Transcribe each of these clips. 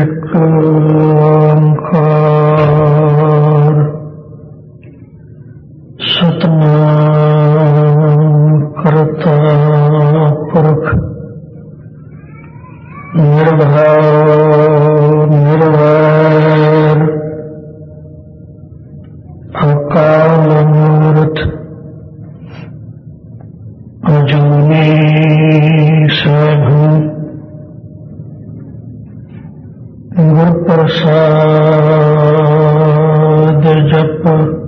ਇੱਕ ਓੰਕਾਰ ਸਤਿਨਾਮ ਕਰਤਾ ਪੁਰਖ ਨਿਰਭਉ ਨਿਰਵੈਰ ਅਕਾਲ ਮੂਰਤ ਅਜੂਨੀ ਸੈਭੂ ਗੁਰ ਪ੍ਰਸਾਦ ਜਪ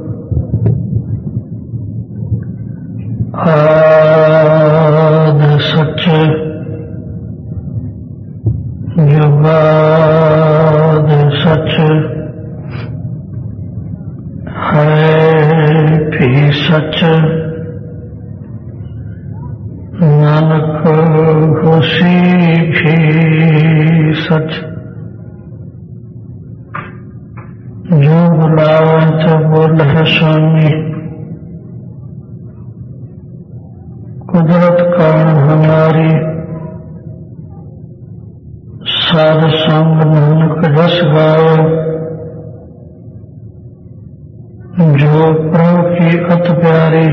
ਆਦ ਸਚ ਜੁਗਾਦ ਸਚ ਹੈ ਭੀ ਸਚ ਨਾਨਕ ਹੋਸੀ ਭੀ ਸਚ ਜੋ ਬੁਲਾਵਤ ਬੋਲ ਹੈ ਸੁਆਮੀ कुदरत कारण हमारी साध संग नानक रस गाओ जो प्रभु की अत प्यारी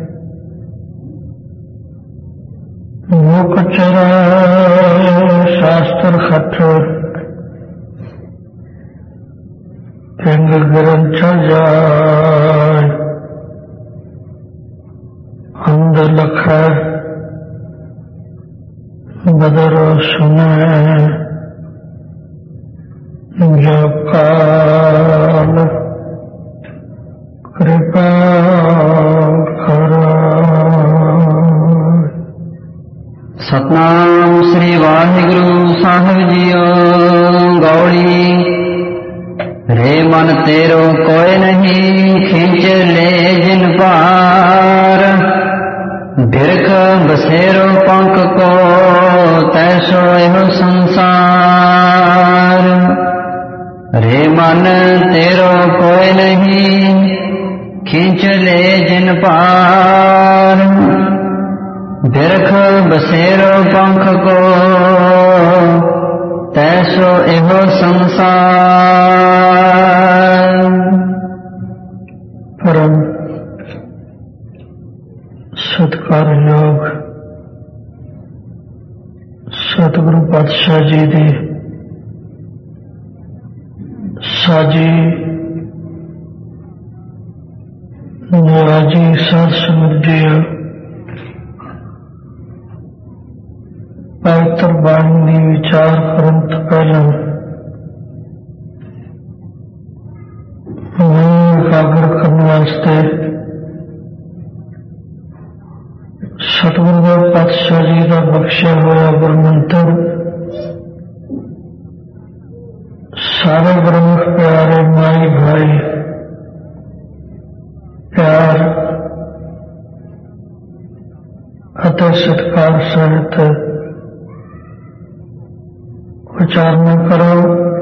मुख चरा शास्त्र खट पिंग गिरन चल जाए अंदर लखा बदर सुने जो काल कृपा कर। सतनाम श्री वाहिगुरु साहिब जीओ। गौड़ी रे मन तेरो कोय नहीं खींच ले जिन पार बिरख बसेरो पंख को तैसो एहो संसार। रे मन तेरो कोय नहीं खींच ले जिन पार बिरख बसेरो पंख को तैसो एहो संसार। परम सत्कार योग सतगुरु पातशाह जी दी साजी निराजी साध संगत जी पवित्र बाणी दी विचार करन तो पहला मैं एकाग्र करने वास्ते सतगुरु पातशाह जी का बख्शिया हुआ गुरमंत्र सारे गुरमुख प्यारे माई भाई प्यार अत सत्कार सहित उच्चारण करो।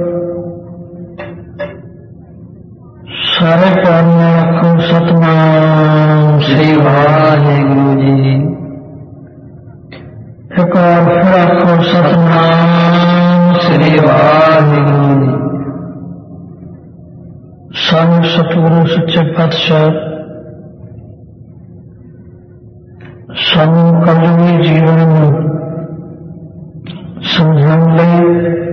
सारे प्यार में रखो सतनाम श्री वाहिगुरु जी। एक और फिर रखो सतनाम श्री वाहिगुरु जी। सानू सतगुरु सच्चे पातशाह सानू कलमी जीवन में समझाने लई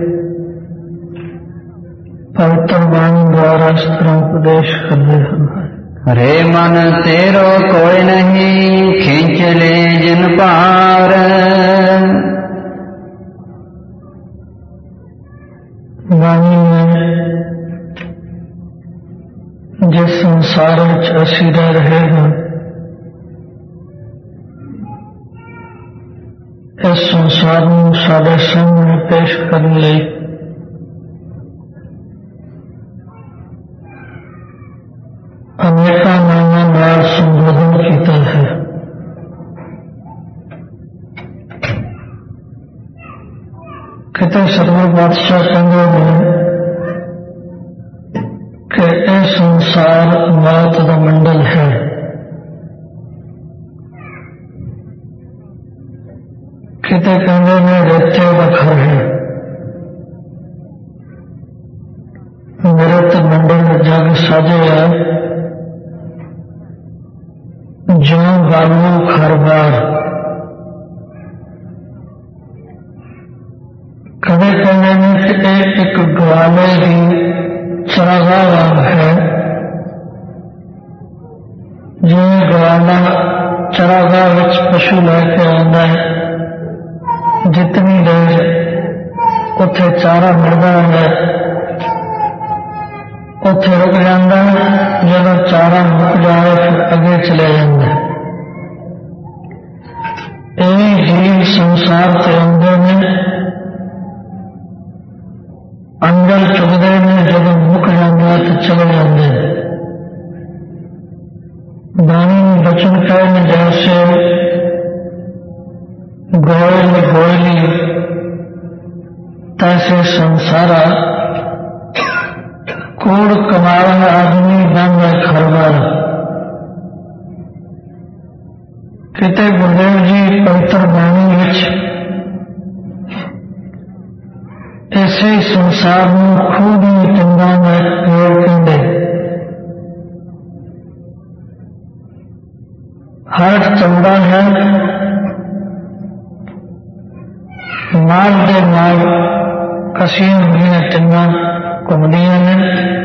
पवित्र बाणी द्वारा इस तरह उपदेश कर रहे हैं। रे मन तेरो कोई नहीं खींच ले जिन पार बाणी में जिस संसार में असी रह रहे हैं इस संसार में साढ़े सामने पेश करने लई अनेका नामा नाल संबोधन किया है। कितने सतगुरु पातशाह कहते हैं कि यह संसार मौत का मंडल है। किते कहते हैं रेते का घर है। जगत मंडल जग साजे जो बाबू खरबार। कदे कहते हैं कि एक ग्वाले की चरागाह वांग है। जिवें ग्वाला चरागाह विच पशु लैके आंदा है, जितनी देर उत्थे चारा मिलता है उत्थे रुक जाता है, जब चारा मुक जाए फिर अगे चले जाता है। यही जीव संसार से आते हैं, अंदर चुगते हैं, जब मुक जाता तो चले जाते हैं। बाणी बचन कहने जैसे गोयल गोयली तैसे संसारा, कूड़ कमावन आदमी बन गए खरबार। किते गुरुदेव जी पवित्र बाणी विच ऐसे संसार में खूब ही टंगा में पेड़ कहते। हर चंगा है माल दे नाल कसियां हुई टंगा घूमदियां ने,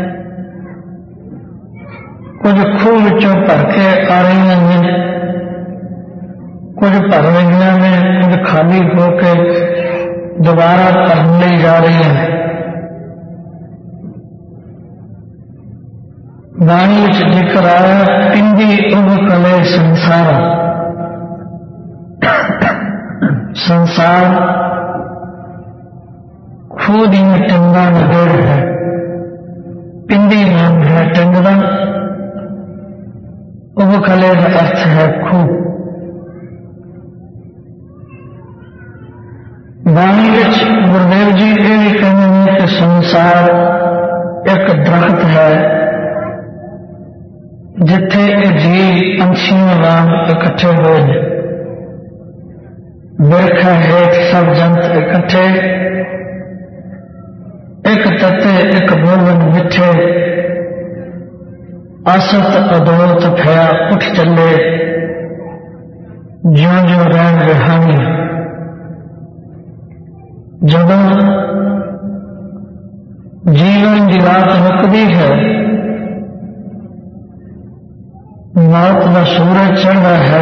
कुछ खूह विचों भर के आ रही ने, कुछ भर रही ने, कुछ खाली हो के दोबारा भरने ली जा रही हैं। बाणी विच जिक्र आया पिंडी उग कले संसार। संसार खूह में टंगा नगर है, पिंडी नाम है टंगरा, उग कले का अर्थ है खूह। बाणी विच गुरुदेव जी ये भी कहते हैं कि संसार एक दरख्त है जिथे जीव पंछियों वांग इकट्ठे हुए। बिरखा हेठ सब जंत इकट्ठे, एक तते एक बोलन मिठे, आसत अदोत फया उठ चले, ज्यों ज्यों रैन रिहानी। जदों जीवन की रात मुकदी है, मौत का सूरज चढ़ रहा है,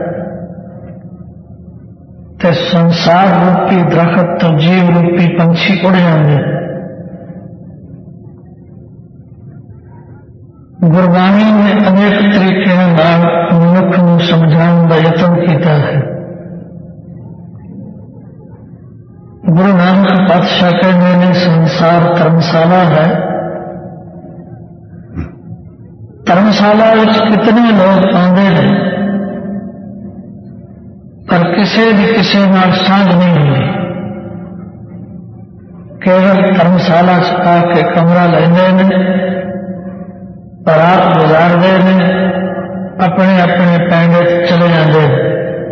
ते संसार रूपी दरख्त तो जीव रूपी पंछी उड़ जाएंगे। गुरबाणी ने अनेक तरीके मनुख को समझाने का यत्न किया है। गुरु नानक पातशाह कहते हैं संसार धर्मशाला है। धर्मशाला विच कितने लोग आते हैं, पर किसी भी किसी नाल साझ नहीं होती। केवल धर्मशाला आके कमरा लेंदे ने, रात गुजारते हैं, अपने अपने पैंडे चले जाते हैं।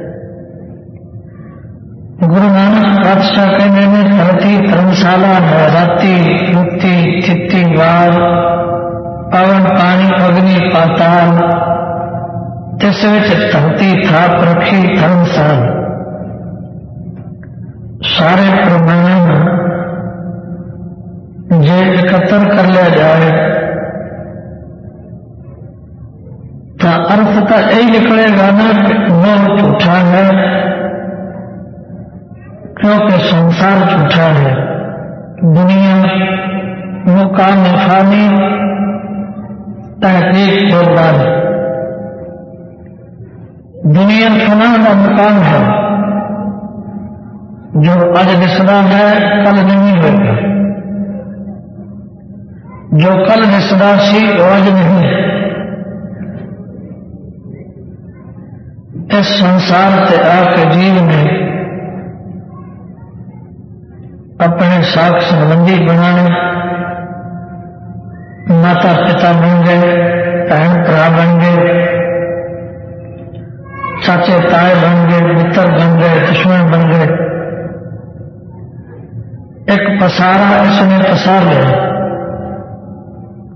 गुरु नानक पातशाह कहते हैं धरती धर्मशाला है, राती रुती थिती वार, पवन पानी अग्नि पाताल, तिस विच धरती थाप रखी धर्मशाल। सारे प्रमाण जे एकत्र कर लिया जाए तो अर्थ तो यही निकलेगा ना कि मोह झूठा है, क्योंकि संसार झूठा है। दुनिया मुकाम फानी तहकीक बोलबान। दुनिया फना का मुकाम है, जो आज दिसदा है कल नहीं होगा, जो कल दिसदा सी आज नहीं है। इस संसार से आके जीव ने अपने साख संबंधी बनाने, माता पिता बन गए, बहन भरा बन गए, चाचे ताए बन गए, मित्र बन गए, दुश्मन बन गए। एक पसारा इसने पसार लिया।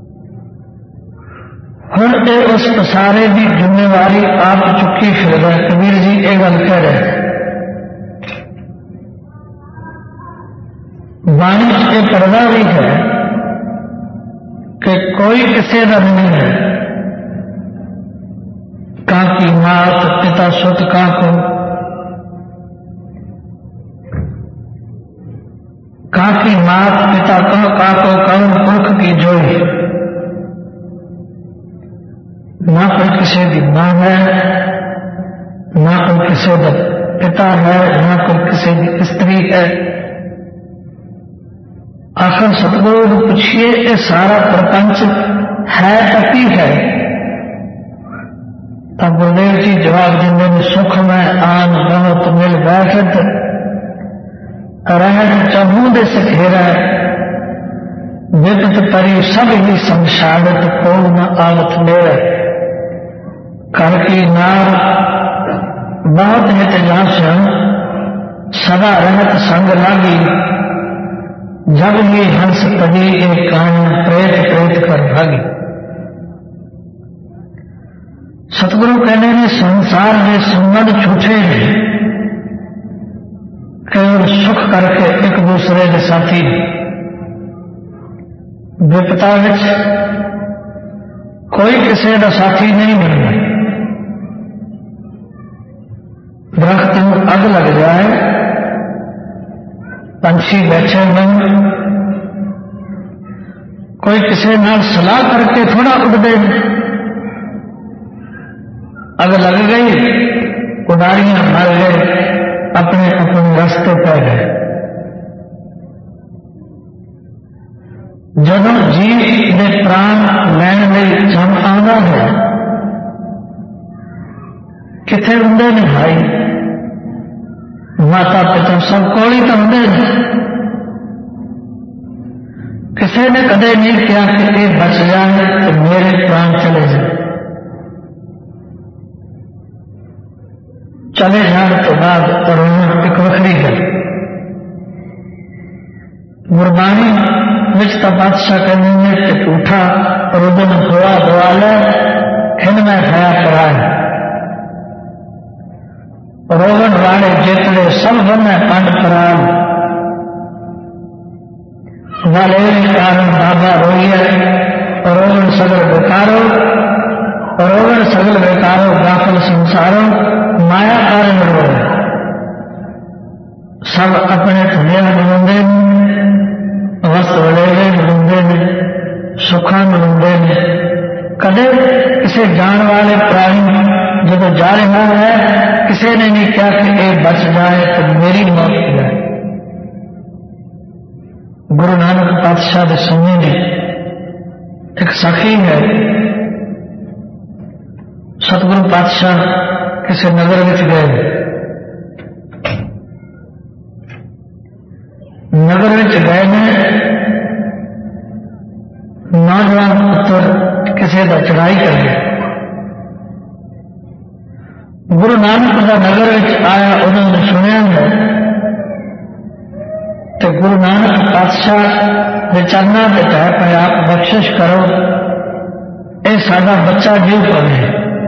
وڈے اس پسارے کی ذمہواری آپ چکی پھر رہے. کبیر جی یہ گل کہہ رہے بانی یہ پردہ بھی ہے کہ کوئی کسی کا نہیں ہے. کہاں کی مات پتا ست کہاں کو کہاں کی مات پتا کہاں کو کون پرکھ کی جوئی. نہ کوئی کسی کی ماں ہے نہ کوئی کسی کا پتا ہے نہ کوئی کسی کی استری ہے. آخر ستگرو پوچھیے یہ سارا پرپنچ ہے پتی ہے؟ تب گردیو جی جواب دیں گے سکھ میں آن بہت مل بیٹھت رہن چہوں دے سکھیرا وپت پری سب ہی سمشادت کو نہ آوت میرا. کر کی نار بہت نتجاسن سدا رہت سنگ لاگی جب یہ ہنس کبھی ایک کان پریت پریت کر بھاگی. ستگرو کہنے نے سنسار میں سمند چھوٹے ہیں کہ اور سکھ کر کے ایک دوسرے کے ساتھی وپتا وچ کوئی کسی کا ساتھی نہیں بننا. درخت میں اگ لگ جائے پنچھی بیٹھے بن کوئی کسی نال سلاح کر کے تھوڑا اڑتے اگ لگ گئی اڈاریاں مر گئے اپنے اپنے راستے پہ گئے. جب جی دے پران لین لئی جم آنا ہے کتنے ہوں نے بھائی ماتا پتا سب کوئی تو ہوں. کسی نے کدے نہیں کیا کہ یہ بچ جائے تو میرے پران چلے جائیں. چلے جان تو بعد رونا ایک وکری ہے. قربانی تو بادشاہ کہنے کہ اٹھا رودن ہوا دعا لے کھن میں کھایا کرائے. روگن والے جتنے سب بنے پنڈ پران والے کارن بابا روئیے روگن سگل بیکارو روگن سگل بیکارو غافل سنسارو مایا کارن رو سب اپنے دنیا ملندے وسط وڈیرے ملندے سکھا ملندے کدے کسی جان والے پرانی جب جا رہا ہے کسی نے نہیں کیا کہ اے بچ جائے تو میری موت ہو جائے. گرو نانک پادشاہ کے سمے میں ایک سخی ہے. ستگرو پادشاہ کسی نگر میں گئے. نگر میں گئے نوجوان پتر کسی کا چڑھائی کر گیا. گرو نانک کا نگر آیا انہوں نے سنیا ہے تو گرو نانک پادشاہ نے چرنا کے کہا کہ آپ بخشش کرو یہ سارا بچہ جیو پڑے.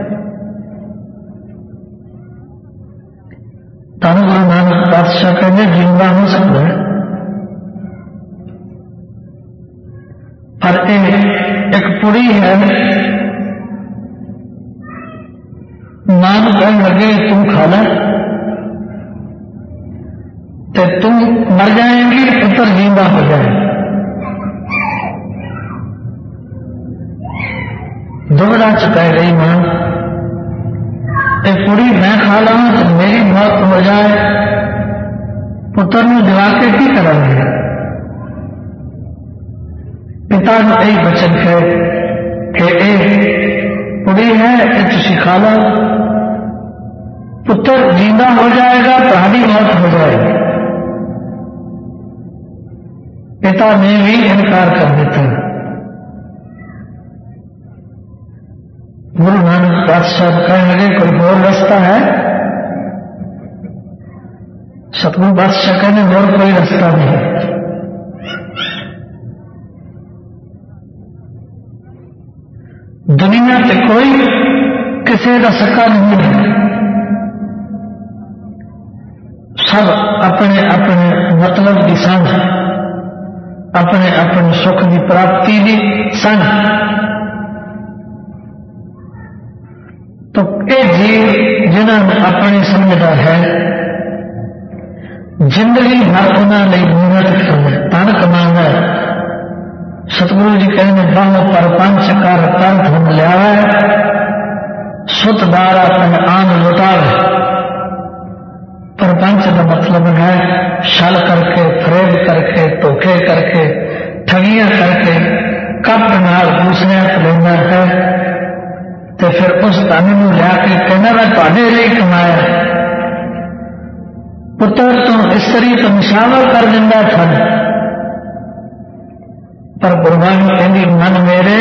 تم گرو نانک پادشاہ کہنے جیوا ہو سکتا ہے پر ایک پڑی ہے مان کہنے لگے تم کھا لے تو تم مر جائیں گی پتر زندہ ہو جائے. دوبڑا چکا گئی ماں ایک پوری میں کھا لاؤں تو میری موت ہو جائے پتر میں جلا کے کی کریں گے. پتا نے یہی بچن ہے کہ یہ پوری ہے یہ تھی کھا لو پتر زندہ ہو جائے گا تمہاری موت ہو جائے گی. پتا نے بھی انکار کر دیتا. گرو نانک پادشاہ کہنے لگے کوئی اور رستہ ہے؟ ستگرو پادشاہ کہنے اور کوئی رستہ نہیں. دنیا تے کوئی کسی کا سکا نہیں ہے، سب اپنے اپنے مطلب کی سن، اپنے اپنے سکھ کی پراپتی کی سن. تو یہ جیو جنہوں نے اپنی سمجھتا ہے زندگی ہر انہوں نے محنت کرنا تن کما. ستگرو جی کہنے باہوں پر پنچ کر دھن لیا ست دار اپنے آن لٹاوے. پرپنچ کا مطلب ہے شل کر کے، فریب کر کے، دھوکے کر کے، ٹھگیاں کر کے کپ نال دوسرے کو لینا ہے، تو پھر اس دن لیا کے کہنا میں تھوڑے لیے کمایا. پتر تو استری تو نشاور کر دینا تھا، پر قربانی کہنی من میرے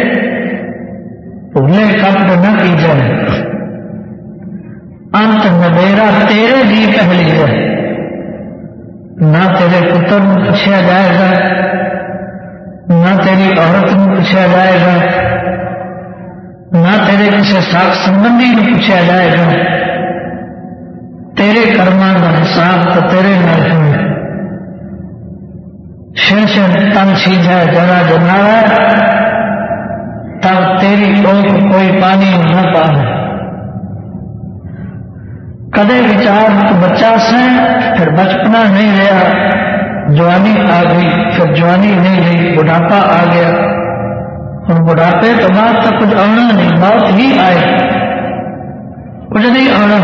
بھولے کپڑ نہ کی جائے، انت نبیرا تیرے بھی پہلی ہے. نہ تیرے پتر کو پوچھا جائے گا، نہ تیری عورت کو پوچھا جائے گا، نہ تیرے کسی ساک سمبندی کو پوچھا جائے گا. تیرے کرما کا حساب تو تیرے نال ہوئے. شن شن تن سیجھا جرا جناوا تب تیری اوک کوئی پانی نہ پاوے. کدے وچار بچہ سے پھر بچپنا نہیں رہا، جوانی آ گئی، پھر جوانی نہیں رہی، بڑھاپا آ گیا. اور بڑھاپے تو بعد تک کچھ آنا نہیں، موت ہی آئے، کچھ نہیں آنا.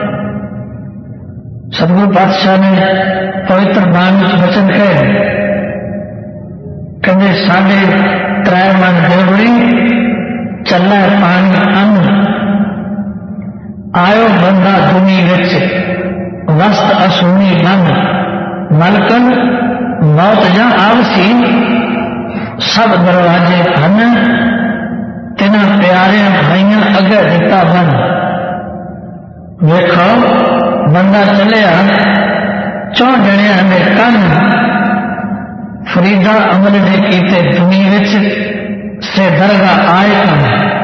ستگرو پاتشاہ نے پوتر بانی بچن کہے کہ ساڑھے 3 من دیوڑی چلا پانی ان آیو بندہ دنی وچ وسط اسونی من ملکن موت جا آوسی سب دروازے ہن تینا پیارے بھائیاں اگے دیتا بن. ویکھو بندہ چلیا 4 جنیاں نے کن فریدا عمل نے کیتے دنی وچ سے درگاہ آئے کم.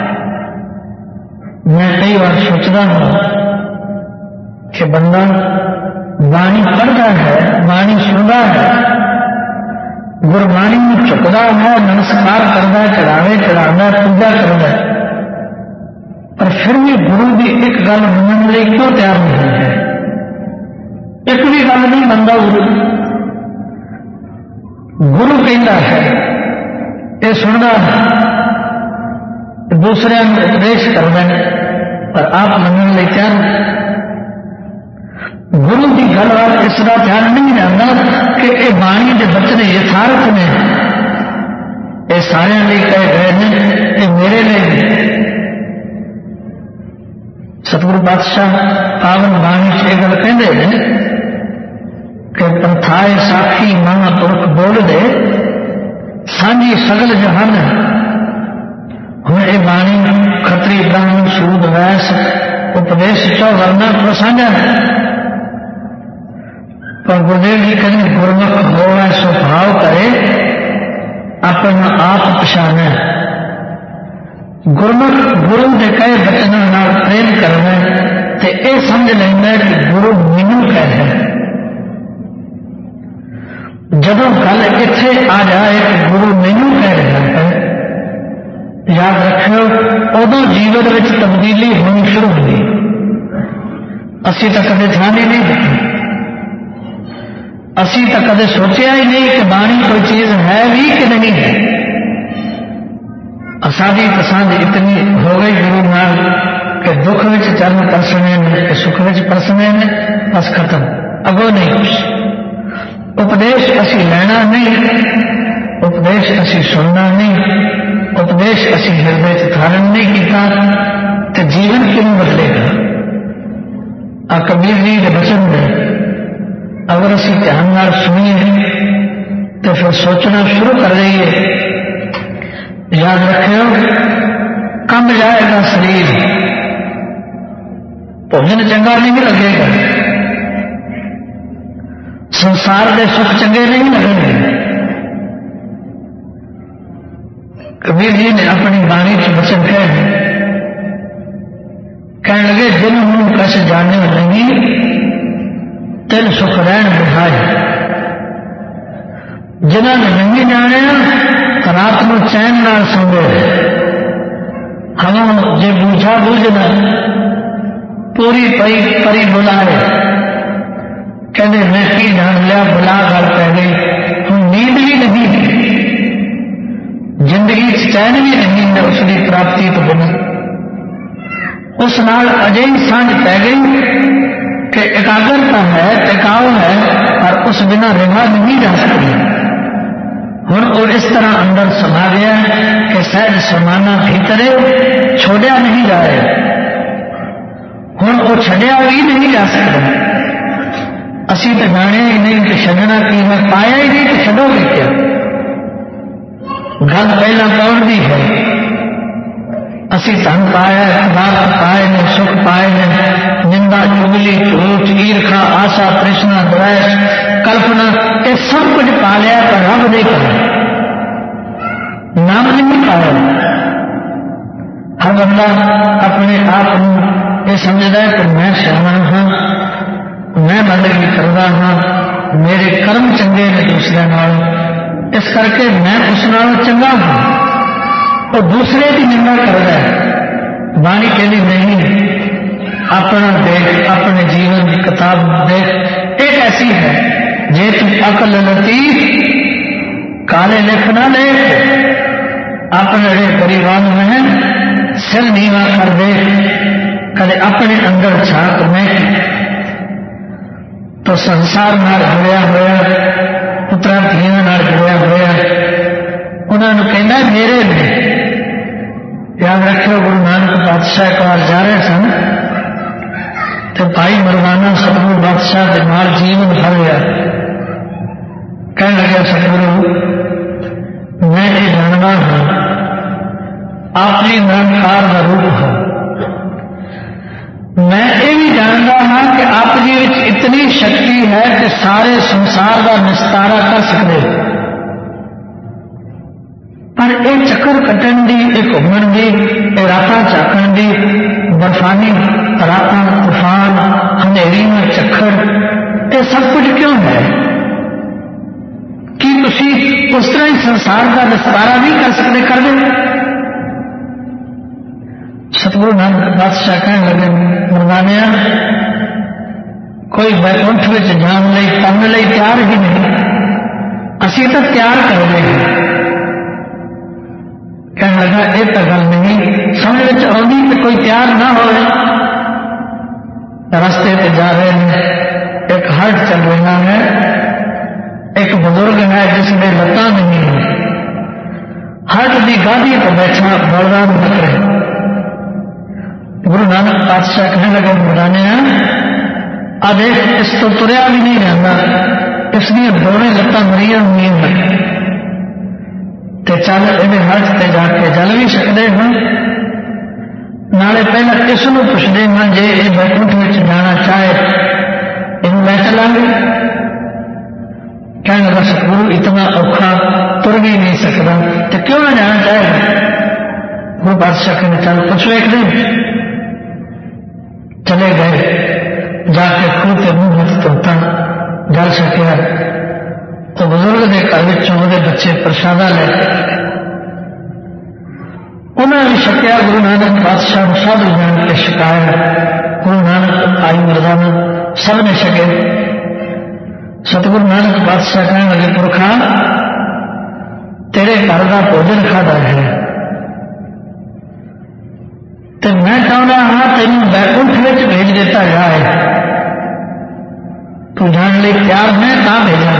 میں کئی بار سوچتا ہوں کہ بندہ بانی پڑھتا ہے، بانی سنتا ہے، گربانی میں چکتا ہے، نمسکار کرتا ہے، چڑھاوے چڑھانا، پوجا کرتا ہے، پر پھر بھی گرو کی ایک گل مننے لیے کیوں تیار نہیں ہے؟ ایک بھی گل نہیں منتا گرو کہتا ہے، یہ سننا دوسرے اپدیش کرنا پر آپ مننے لیے تیار. گرو کی گل بات اس کا دھیان نہیں رہتا کہ یہ بانی کے بچنے یتھارت نے، یہ سارے لیے کہہ گئے ہیں، یہ میرے لیے. ستگرو پاتشاہ پاون بانی یہ گل کہتے ہیں کہ پنتھائے ساکھی ماں پرخ بول دے سانجی سگل جہان. ہوں یہ بانی کھتری براہمن سود ویس اپدیش چو ورنا کو سانجا ہے، پر گردیو جی کہیں گرمکھ ہوا سو بھاؤ کرے اپنا آپ پچھانا. گرمکھ گرو کے کئی بچنوں پریم کرنا تے اے سمجھ لینا کہ گرو مینو کہہ. جدو گل اتنے آ جائے کہ گرو مینو کہہ رہا ہے، یاد رکھو ادو جیون میں تبدیلی ہونی شروع ہوئی. اسی تو کدے دھیان ہی نہیں دیکھی، اسی تو کدے سوچیا ہی نہیں کہ بانی کوئی چیز ہے بھی کہ نہیں ہے. ساری پسند اتنی ہو گئی گرو نال کہ دکھ وچ چرن پرسنے نے کہ سکھ وچ پرسنے نے، بس ختم، اگوں نہیں کچھ. اپدیش اسی لینا نہیں، اپدیش اسی سننا نہیں، اپدیش اسی ہردے دھارن نہیں کیتا تو جیون کیوں بدلے گا؟ کبیر جی کے بچن میں اگر اسی دھیان سنیے تو پھر سوچنا شروع کر دئیے. یاد رکھو کم جائے گا شریر، بھوجن چنگا نہیں لگے گا، سنسار کے سکھ چنگے نہیں لگیں گے. کبیر جی نے اپنی بانی چ بچن کہنے لگے جن ہوں کس جانے نہیں تین سکھ رہن بہائے، جنہوں نے نہیں جانے رات کو چین نال سوے، ہم جے بوجھا بوجھنا پوری پری بلائے، کہنے میں کی جان لیا بلا گل پہ گئی، ہوں نیند ہی نہیں، زندگی چین بھی نہیں ہے اس کی پراپتی تو بنا، اس نال اجے ہی سانجھ پہ گئی کہ اکاگرتا ہے، ٹکاؤ ہے، پر اس بنا رہا نہیں جا سکتی۔ ہوں اور اس طرح اندر سما گیا کہ سہج سمانا بھیترے چھوڑیا نہیں جائے، ہوں وہ چھڈیا بھی نہیں جا سکتا۔ اسی تو جانے ہی نہیں کہ چھڈنا کی ہے، پایا ہی نہیں کہ چھڈو گے کیا؟ گل پہلا کون دی ہے؟ اسی دھن پایا، اقبال پائے نے، سکھ پائے نے، نندا چگلی جھوٹ ایرخا آسا ترشنا دویش کلپنا یہ سب کچھ پا لیا پر رب نہیں پایا، نام نہیں پایا۔ ہر بندہ اپنے آپ یہ سمجھتا ہے کہ میں سیاح ہاں، میں بندگی کرتا ہاں، میرے کرم چنگے نے دوسرے نال، اس کر کے میں اس نال چنگا ہوں، اور دوسرے کی نندا کرتا ہے۔ بانی کہنی نہیں، اپنا دیکھ، اپنے جیون کی کتاب دیکھ، ایک ایسی ہے جے تم عقل لطیف کالے لکھنا دیکھ، اپنے گریبان میں سر نیوا کر دیکھ، کدے اپنے اندر جھانک میں تو سنسار نال جڑیا ہوا، پترا دھیاں نال جڑیا ہوا، انہوں نے کہنا میرے نے۔ یاد رکھو گرو نانک بادشاہ ایک بار جا رہے سن تو بھائی مروانہ ستگرو بادشاہ کے نال جیون بھر گیا، کہنے لگا ستگرو میں یہ جاننا ہوں آپ جی نرنکار کا روپ ہے، میں یہ بھی جانتا ہوں کہ آپ جی اتنی شکتی ہے کہ سارے سنسار کا نستارا کر سکتے، پر یہ چکر کٹن دی، یہ گھومن دی، یہ راتا چاکن دی، برفانی راتا طوفان ہنیری میں چکر، یہ سب کچھ کیوں ہے؟ کہ تسی اس طرح ہی سنسار کا نستارا نہیں کر سکتے؟ کر دیں۔ ستگرو نانک بادشاہ کہنے لگے مردانیا کوئی بیکنٹھ میں جان لئی تن لئی تیار ہی نہیں، اسی تو تیار کر دیں۔ کہنے لگا یہ تو گل نہیں سمجھ میں آتی کہ کوئی تیار نہ ہو، راستے پہ جا رہے ہیں، ایک ہٹ چل رہا ہے، ایک بزرگ ہے جس میں لتاں نہیں ہیں، ہٹ کی گاڑی پہ بیٹھا بلرام بکرے۔ گرو نانک بادشاہ کہنے لگے مردانے اب اس تو تریا بھی نہیں رہتا، اس لیے دونوں لتاں مریاں ہوئی ہیں، تے چل یہ ہٹ تے جا کے چل بھی سکتے ہیں، نالے پہلے اس کو پوچھتے ہیں جی یہ بیکنٹھ میں جانا چاہے یہ لے چلا گے؟ کہنے لگا ستگرو اتنا اوکھا تر بھی نہیں سکتا تو کیوں نہ جانا چاہے؟ وہ بادشاہ کہنے چل پوچھو ایک دن۔ چلے گئے، جا کے خوہ کے منہ ہاتھ دھوتا جل سکیا تو بزرگ کے گھر وہ بچے پرشادہ لے انہوں نے شکیا، گرو نانک بادشاہ نے سب جان کے شکایا، گرو نانک آئی مردانہ سب نے شکے۔ ستگرو نانک بادشاہ کہنے لگے پرکھا تیرے گھر کا بھوجن کھادا ہے تو میں چاہتا ہاں تین بیکنٹھ میں بھیج دیتا جائے، تو جان لی تیار ہے کہاں بھیجا؟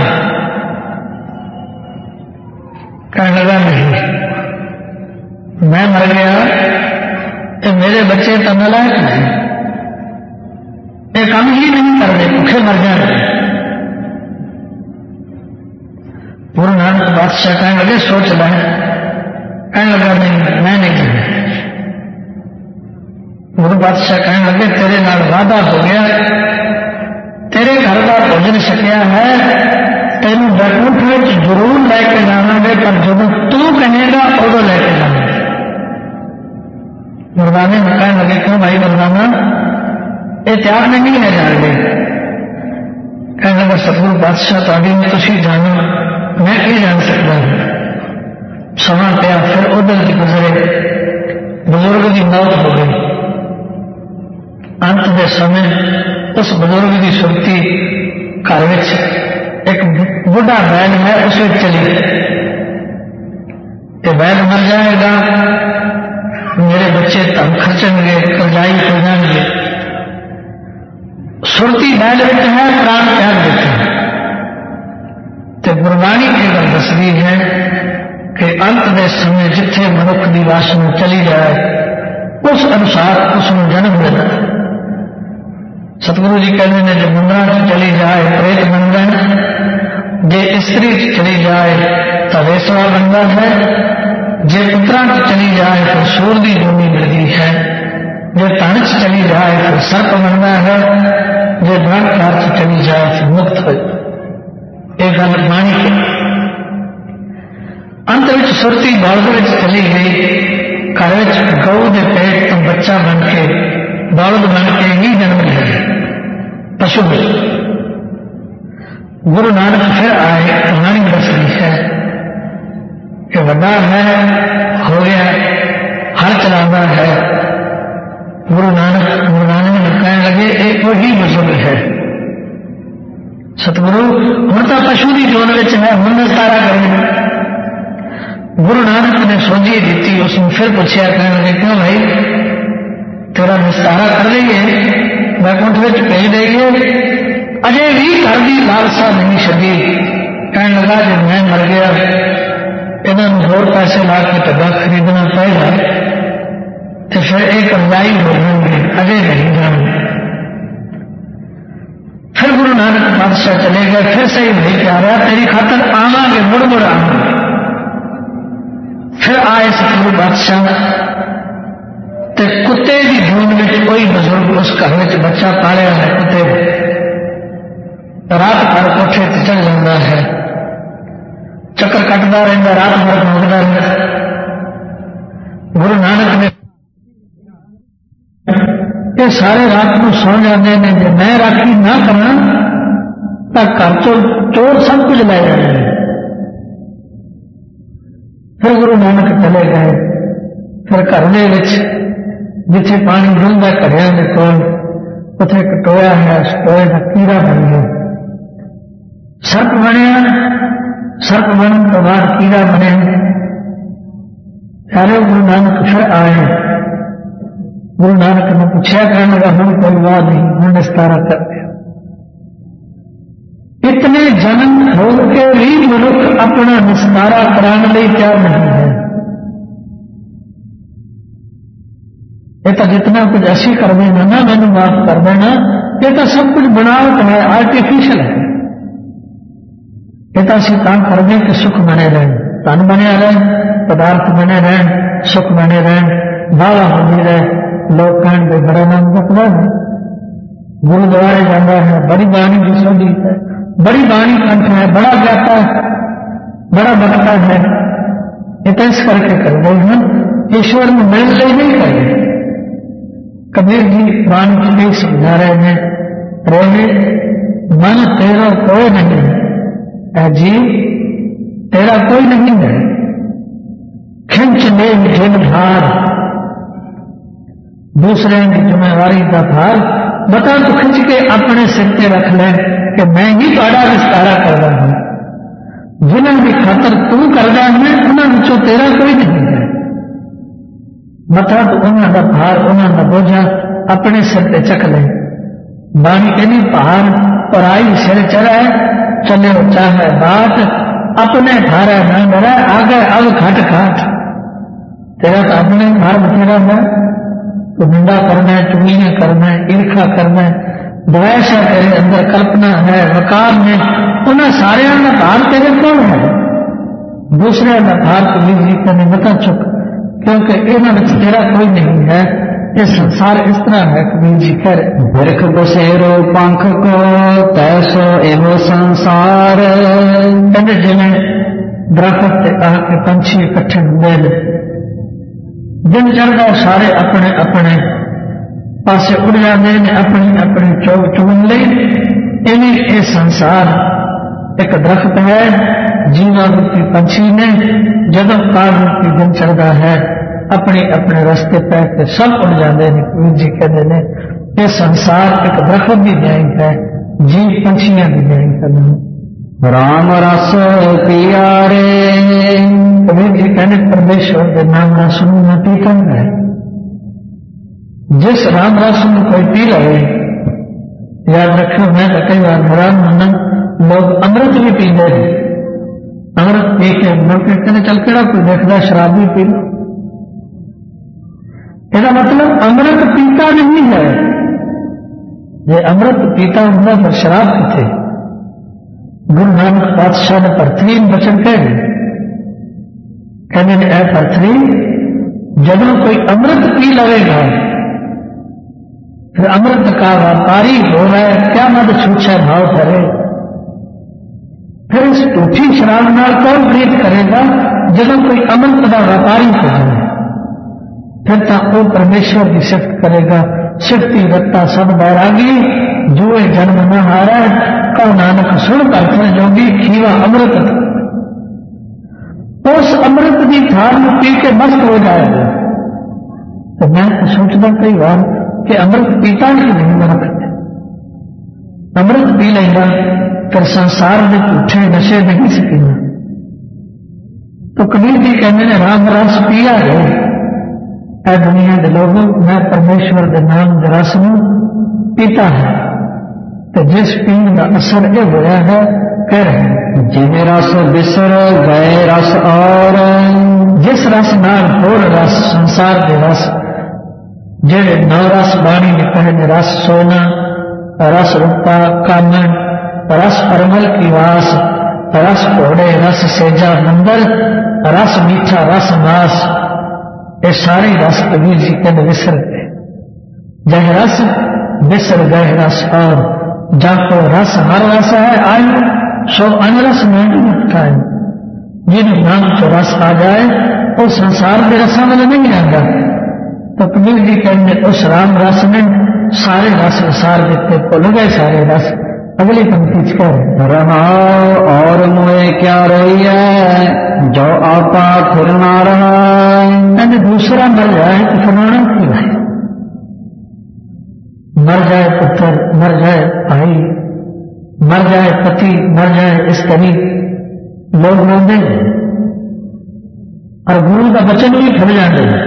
کہنے لگا نہیں میں مر گیا تو میرے بچے تو نالائق نہیں، یہ کام ہی نہیں کرتے، بھوکے مر جاتے۔ گرو نانک بادشاہ کہنے لگے سوچ لیں، کہنے لگا نہیں میں نہیں جانا۔ گرو بادشاہ کہنے لگے تیرے نال وعدہ ہو گیا، تیرے گھر کا بھوجن چھکیا ہے، تینوں بیکنٹھ میں ضرور لے کے جانا گے، پر جب تو کہے گا ادو لے کے مردانے میں کہنے لگے کیوں بھائی مردانہ احتیاط میں نہیں ہے جان گے. کہنے لگا ستگرو بادشاہ تعلیم تھی جانو میں یہ جان سکتا ہوں. سما پیا پھر ادھر کی گزرے بزرگ کی موت ہو گئی. انت کے سمے اس بزرگ کی سرتی گھر ایک بڑھا بیل ہے اس میں چلی کہ بیل مر جائے گا میرے بچے تم خرچن گے کرزائی ہو جائیں گے. سرتی بیل ہے پران تیاگ دیتے ہیں. تو گربانی کی گل دستی ہے کہ انت کے سمے جتھے منکھ کی واشنا چلی جائے اس انسار اس کو جنم ملتا. ستگرو جی کہتے ہیں جو مندر چلی جائے پریت بن گئے، جی استری چلی جائے تو ویسوا بنتا ہے، جی پترا چلی جائے تو سور کی جونی ملتی ہے، جی تن چلی جائے تو سرپ بنتا ہے، جی برانکار چلی جائے تو مکت ہو. یہ گل بانی کی انت سرتی بالد چلی گئی. گھر گو کے پیٹ تو بچہ بن کے بالد بن کے ہی جنم لیا پشو میں. گرو نانک پھر آئے کہانی دس رہی ہے کہ بڑا ہے ہو گیا ہر چلانا ہے. گرو نانک نے کہنے لگے ایک وہی بزرگ ہے ستگرو ہوں تو پشو کی جون ہے ہوں نسارا کریں. گرو نانک نے سوجی دیتی اس نے پھر پوچھا کہنے لگے کیوں بھائی تیرا نسارا کر دئیے ویکنٹ بھیج دئیے اجے بھی گھر کی لالسا نہیں چڈی. کہنے لگا جب میں مر گیا انہوں اور پیسے لا کے ڈبا خریدنا پڑے گا تو پھر ایک کرزائی ہو جائیں گے اجے نہیں جان گے. پھر گرو نانک بادشاہ چلے گئے. پھر صحیح نہیں کیا رہا تیری خاطر آواں گے مڑ مڑ آواں گے. پھر آئے ستگرو بادشاہ تے کتے کی جون میں کوئی بزرگ اس گھر میں بچہ پالیا ہے کتے رات بھر کوٹھے چل جاتا ہے چکر کٹتا رہتا رات بھر مانگتا رہتا. گرو نانک نے یہ سارے رات کو سو جاتے ہیں جب میں راکھی نہ کرنا تو گھر چور سب کچھ لے جاتے ہیں. پھر گرو نانک چلے گئے. پھر گھر جتھے پانی ڈلتا گھڑیا کے کول اتنے کٹویا ہے ٹوئے کا کیڑا بن گیا سرپ بنیا. سرپ بننے کے بعد کیڑا بنے سارے گرو نانک پھر آئے. گرو نانک نے پوچھا کہنے لگا ہوں کوئی واہ نہیں ہوں نستارا کر دیا. اتنے جنم ہو کے بھی ملک اپنا نستارا کرانے لئے تیار نہیں ہے. یہ تو جتنا کچھ اسی کر دینا نا مینو معاف کر دینا یہ تو سب کچھ بناوٹ ہے آرٹیفیشل ہے. یہ تو اسی کام کر دیں کہ سکھ بنے رہن تن بنیا رہن پدارتھ بنے رہن سکھ بنے رہن باوا ہوتی رہے. لوگ کہن گے بڑا نام رکھنا ہے گرودوارے جانا ہے بڑی بانی کی سوڈی ہے بڑی بانی کنٹھ ہے بڑا جاتا ہے بڑا بنتا ہے. یہ تو اس کر کے کر گئے ہیں ایشور میں مل لے نہیں کر گئے. کبیر جی بانی کی سمجھا رہے ہیں رہے من تیرا کوئی نہیں ہے جی تیرا کوئی نہیں ہے. کھنچ لے جن بھار دوسرے کی ذمہ داری کا بھار بتا تو کھنچ کے اپنے سر پہ رکھ لے کہ میں ہی تھوڑا وستارا کر رہا ہوں. جنہوں کی خاطر تو کر رہا ہے انہوں تیرا کوئی نہیں ہے. متا تو انہوں کا بھار انہوں کا بوجھا اپنے سر پہ چک لے. بانی اینی پہاڑ اور آئی سر چڑھائے چلے چاہے بات اپنے بھارا نہ ڈرا آگے اب کھٹ کھاٹ تیرا تو اپنے بھار بتیرا ہے تو نندا کرنا ہے چگلیاں کرنا ہے ارکھا کرنا ہے دوائشا تیرے اندر کلپنا ہے وقار میں انہیں سارے کا بھار تیرے کون ہے. دوسرے کا بھار کو بھی کرنے متا چک کیونکہ انہوں نے تیرا کوئی نہیں ہے. یہ سنسار اس طرح ہے کبیر جی کہہ رہے برکھ بسیرو پنکھ کو تیسو ایو سنسار جنہیں درخت آ کے پنچھی اکٹھے مل دن چڑھتا سارے اپنے اپنے پاسے اڑ جاتے ہیں اپنی اپنی چوک چگن لی. یہ سنسار ایک درخت ہے جیوا روپی پنچھی نے جدو کال روپی دن چڑھتا ہے اپنے اپنے رستے پہ کے سب اڑ جاتے ہیں. کبیر جی کہتے ہیں یہ سنسار ایک درخت بھی جائیں ہے جی پنچھیاں بھی جائیں کرنا. رام رس پیارے کبیر جی کہنے پرمیشور کے نام رس نہ پیتا ہے. جس رام رس میں کوئی پی لے یاد رکھو میں تو کئی بار حیران ہونا لوگ امرت بھی پیتے ہیں. امرت پی کے مڑ کے کہنے چل کہڑا کوئی دیکھتا شراب بھی پی لو. یہ مطلب امرت پیتا نہیں ہے. یہ امرت پیتا ہوں پر شراب پیتے. گرو نانک پادشاہ نے پرتھرین بچن کہنے اے پرتھرین جب کوئی امرت پی لگے گا پھر امرت کا وپاری ہو رہا ہے کیا مت چھوچا بھاؤ کرے. پھر اس ٹوٹھی شراب نال کون پریت کرے گا جب کوئی امرت کا وپاری ہو جائے. پھر تو وہ پرمیشور کی صفت کرے گا. شکتی رتا سب بیراگی جوئے جنم نہ ہارا کہ نانک سن کر پھر جوگی کھیوا امرت. اس امرت کی تھال میں پی کے مست ہو جائے گا. تو میں سوچتا کئی بار کہ امرت پیتا نہیں مرا کرتے. امرت پی لیں گا پھر سنسار میں جھوٹے نشے نہیں سکیں گا. تو کبیر جی کہنے نے رام رس پیا ہے. اے دنیا کے لوگوں میں پرمیشور کے نام کے رس میں پیتا ہے. تو جس پین کا اثر یہ ہوا ہے کہہ رہے ہیں جن رس بسر گئے رس اور جس رس نال ہور رس سنسار کے رس جڑے نو رس بانی نے کہنے رس سونا رس روپا کامن رس پرمل کی واس رس گھوڑے رس سیجا مندر رس میٹھا رس ماس یہ سارے رس کبیر جی کے وسر گئے. جہ رس بسر گئے رس اور جا کو رس ہر رس ہے آئے سو ان رس میں اٹھائے. جن نام چ رس آ جائے وہ سنسار کے رساں والا نہیں آتا. تو کبیر جی کہنے اس رام رس نے سارے رس وسار دیتے بھول گئے سارے رس. اگلی پنکتی چکر رہا اور موئے کیا روئی ہے جو آپا پھر نہ رہا. دوسرا مر جائے تو فرمانا کی بھائی مر جائے پتر مر جائے بھائی مر جائے پتی مر جائے استری لوگ روندے اور گرو کا بچن بھی کھڑ جاتے ہیں.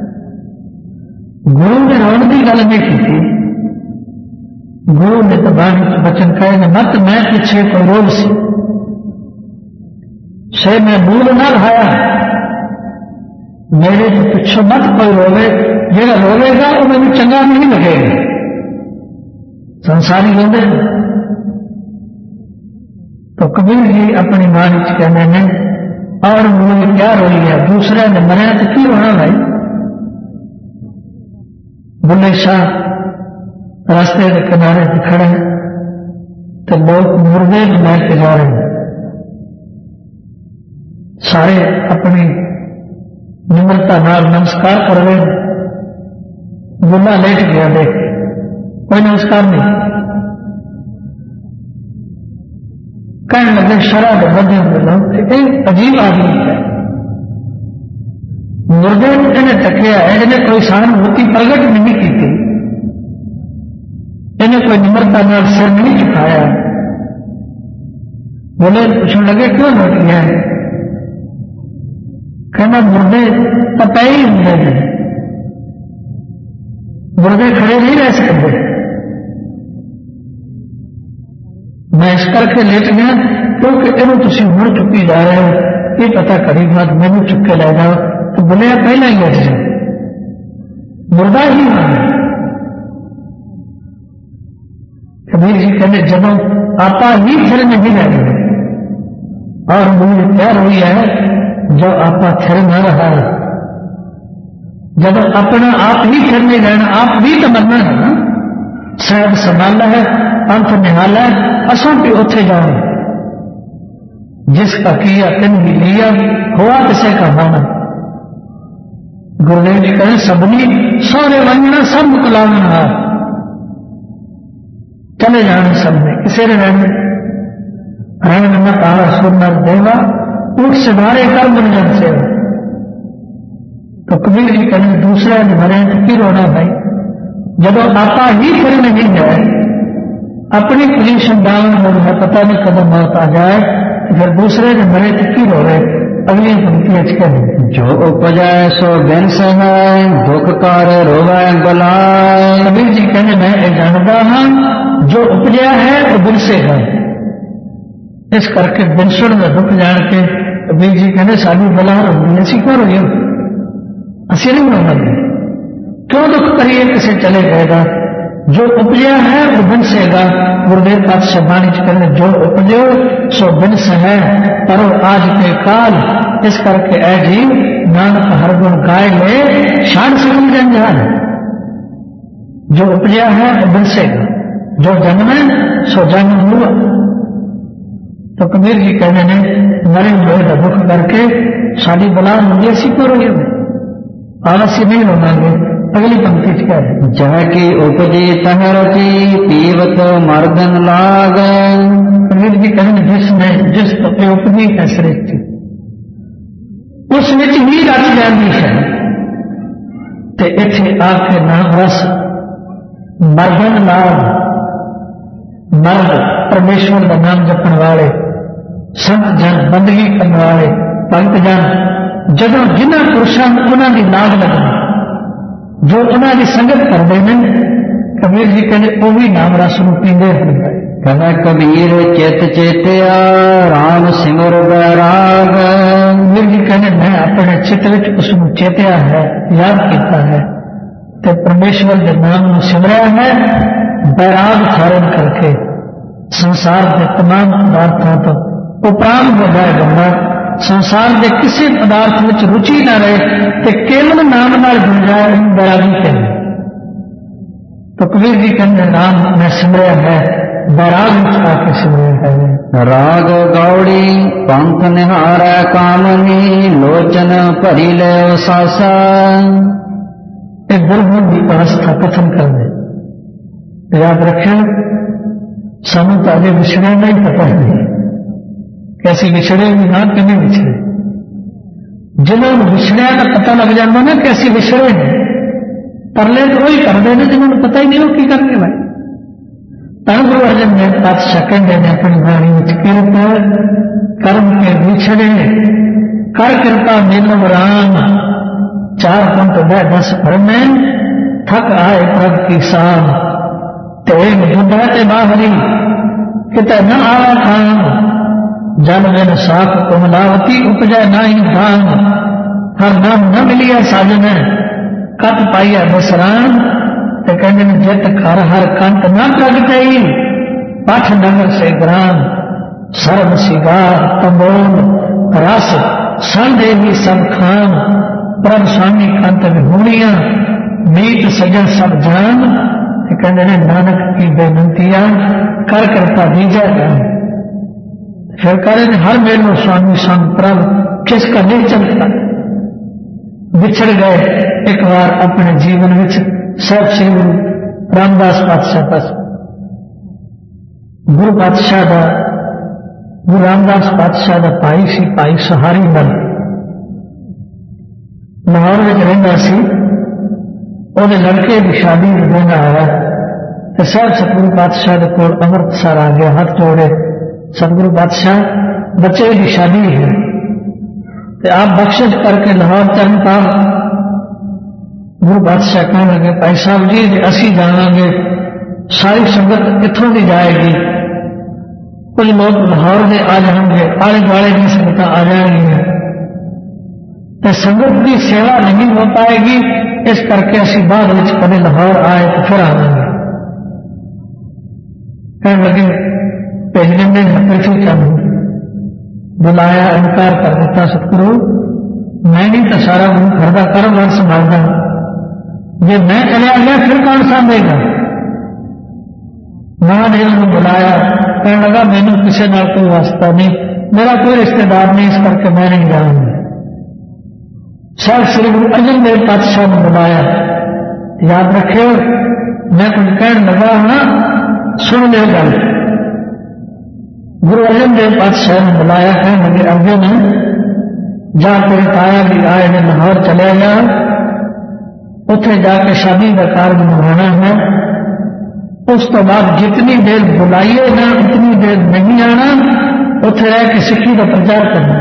گرو نے رونے کی گل نہیں کی. گرو نے تو بانی بچن کہے مت میں پیچھے کوئی روگ سے میں بول نہ رہایا میرے تو پچھو مت کوئی روے جا روے گا وہ مجھے چنگا نہیں لگے گا. سنساری روندے تو کبیر جی اپنی مان کہنے نے اور مجھے کیا روئی ہے دوسرے نے مریا تو کی رونا بھائی. بلے شاہ راستے کے کنارے پہ کھڑے ہیں تو لوگ مردے لے کے جا رہے ہیں. سارے اپنی نمرتا نال نمسکار کر رہے ہیں. بلا لیٹ گیا دیکھ کوئی نمسکار نہیں. کہنے لگے شراب بدے لوگ ایک عجیب آدمی ہے. مردے نے تکیا ہے انہیں کوئی سہانوتی پرگٹ نہیں کی تھی. انہیں کوئی نمرتا نال سر نہیں چکایا. بولے پوچھنے لگے کیوں لوٹ گیا ہے. کہنا مردے پتہ ہی ہوں مردے کھڑے نہیں رہ سکتے. میں اس کر کے لیٹ گیا کیونکہ یہ تھی مڑ چکی جا رہے ہو یہ پتا کری بات میں بھی چک کے لے جاؤ تو بولے پہلے ہی لیٹ جاؤ مردہ ہی ہونا. کبیر جی کہنے جب آپ ہی پھر نہیں رہ گئے اور مجھے کیا روئی ہے جو آپ پھر نہ رہا. جب اپنا آپ ہی پھر نہیں رہنا آپ بھی تو مرنا ہے نا. صاحب سنبھالنا ہے پنتھ نہالا ہے اصل بھی اتنے جاؤ. جس کا کیا تن بھی لیا ہوا کسے کا مانا. ਗੁਰਦੇਵ ਜੀ ਕਹਿੰਦੇ ਸਭਨੀ ਸਾਰੇ ਵੰਜਣਾ ਸਭ ਮੁਕਲਾਵਣਾ ਚਲੇ ਜਾਣ ਸਭ ਨੇ ਕਿਸੇ ਨੇ ਰਹਿਣ ਨਾ ਤਾਰਾ ਸੁਰ ਨਰ ਦੇਵਾ उठ सिधारे कर बन से। तो कबीर जी कहने दूसरे ने मरे तो की रोना भाई, जब आपा ही फिर नहीं है अपनी पोजीशन डाउन हो रहा पता नहीं कदम मौत आ जाए तो फिर दूसरे ने मरे तो की रो रहे। अगली पंक्ति अच्छे जो उपजय सो बिन है दुख कर रोवे बुलाए। कबीर जी कहने मैं ये जानता हाँ जो उपजया है वो बिन से है, इस करके बिनसुन में दुख जान के कबीर जी कहने साड़ी बला रही ऐसी क्यों रही हो, असी नहीं रोना क्यों दुख करिए किसे चले गएगा, जो उपजया है वो बिनसेगा। गुरुदेव पातशाह बाणी कहने जो उपजो सो बिनस है पर आज के काल, इस करके ऐ जी नानक हर गुण गाय ले शान सकल जंजाल। जो उपजया है वो बिनसेगा, जो जन्मे सो जन्म हुआ। तो कबीर जी कहने ने मरे हुए का दुख करके साड़ी बला होंगी ऐसी क्यों रोए, आलसी नहीं रोनांगे। अगली पंक्ति क्या है, जह की उपजी तह रची पीवत मर्दन लाग। कबीर जी कहने जिसमें जिस पे उपजी है श्रेष्ठ उस विच ही रच जाती है। ते इथे आके नाम रस मर्दन लाग, मर्द परमेश्वर का नाम जपन वाले संत जन बंदगी करने वाले भगत जन जदों जिन्हों पुरुषों उन्होंने लाग लगना जो उन्होंने संगत करते हैं, कबीर जी कहते वो भी नाम रस में पींदे होंगे। कहना कबीर चित चेतिया राम सिमर बैराग। कबीर जी कहने मैं अपने चित विच उसमें चेतिया है, याद किया है ते परमेश्वर के नाम में सिमरिया है, बैराग धारण करके संसार के तमाम पदार्थों तो उपरांत हो जाए बंदा, संसार के किसी पदार्थ में रुचि न रहे तो केवल नाम नाल जुड़ जाए बैरागी कहते। तो कबीर जी कहते राम मैं सिमरिया है, बैराग आके सिमरिया है। राग गौड़ी पंथ निहारा कामनी लोचन भरी ले सासा। एक गुरमुख की अवस्था कथन कर दे, याद रखें सानू तो अजे विछड़े नहीं पता नहीं कैसी विछड़े भी ना कि नहीं विछड़े, जिन्होंने विछड़िया का पता लग जाता ना कैसी विछड़े ने परले तो वही करते हैं जिन्होंने पता ही नहीं हो की करने भाई। तन गुरु अर्जन देव पातशाह कहते हैं अपनी वाणी में कृपा कर्म के विछड़े कर कृपा मेलो राम, 4 पंथ 10 भरमें थक आए प्रभ की शाम। तेग बुढ़ा ते बाहरी किते न आवा काम, जन बिन साख कोमलावती उपजय नाही धाम। हर नाम न मिलिया साजन कत पाइया बसरान। ते कहते ने जित घर हर कंत न प्रगटई, पठ नगर से ग्राम। सर्व सिगार तंबोल रस सन देवी सब खान। प्रभ स्वामी कंत विहूणिया मीत सजन सब जान। कहते ने नानक की बेनतियां कर कृपा दीजा जान। फिर कहते हर मेलो स्वामी संग प्रभ किसका नहीं चलता। बिछड़ गए एक बार अपने जीवन में सब श्री गुरु रामदास पातशाह पास गुरु पातशाह का गुरु रामदास पातशाह का भाई सी भाई सहारी नल लाहौर में रहा सी। ਉਹਦੇ लड़के की शादी देना आया तो सब सतगुरु पातशाह के कोल अमृतसर आ गया, हाथ जोड़े सतगुरु पातशाह बच्चे की शादी है तो आप बख्शिश करके लाहौर चरण पाओ। गुरु पातशाह कहने लगे भाई साहब जी असी जावांगे सारी संगत इत्थों की जाएगी, कुछ लोग लाहौर में आ जाएंगे, आले दुआले की संगत आ जाएंगी तो संगत की सेवा नहीं हो पाएगी, इस करके असी बाद में कभी लाहौर आए तो फिर आवेंगे। कहने लगे भेजने में पृथ्वी चंद बुलाया, इनकार कर देता सतगुरु मैं नहीं तो सारा गुरु घर का कारोबार संभालता हूं, जे मैं चले गया फिर कौन सांभेगा। महादेव ने बुलाया, कहने लगा मैंने किसी नाल कोई वास्ता नहीं, मेरा कोई रिश्तेदार नहीं, इस करके मैं नहीं जाऊंगा। پادشاہ سری گرو ارجن دیو پادشاہ نے بلایا. یاد رکھے میں کچھ کہنے لگا ہاں سن لے گل. گرو ارجن دیو پادشاہ نے بلایا ہے مجھے ارجن جا تیرے تایا بھی آئے نے لاہور چلے گا اتنے جا کے شادی کا کارج نبھانا ہے. اس تو بعد جتنی دیر بلائیے نا اتنی دیر نہیں آنا اتنے رہ کے سکھی کا پرچار کرنا.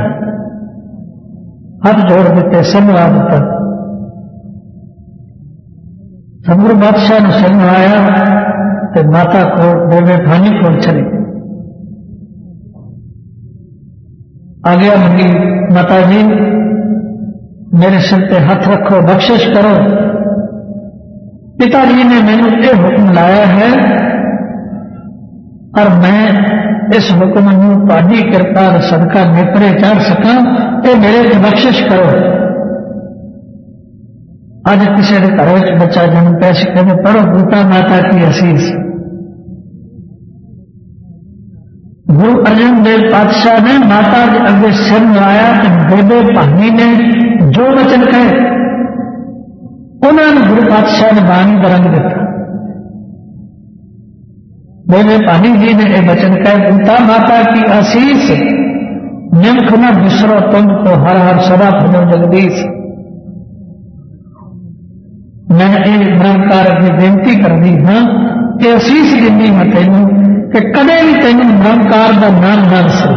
ہاتھ جوڑ دیتے سمجھا دیتا. سمر بادشاہ نے سمجھایا تو ماتا کو بیوے بھانی کو چلی آ گیا. منگی ماتا جی میرے سر پہ ہاتھ رکھو بخشش کرو. پتا جی نے مینو یہ حکم لایا ہے اور میں اس حکم تاری کرپا صدقہ نیپرے چڑھ سکا یہ میرے کو بخشش کرو. اج کسی کے گھر بچہ جنم پیسے کہتے پڑھو بوٹا ماتا کی اسیس. گرو ارجن دیو پادشاہ نے ماتا کے اگے سر لایا تو بیبے بھانی نے جو وچن کہے انہوں نے گرو پادشاہ نے بانی کا رنگ دیتا. بیبے بھانی جی نے یہ وچن کہے بوٹا ماتا کی آسیس نمک نہ بسرو تم کو ہر ہر سدا بھجو جگدیش. میں یہ نرمکار اگے بےنتی کرنی ہاں کہ آسیس دینی ہوں تینوں کہ کدے بھی تینوں نرمکار کا نام نہ سو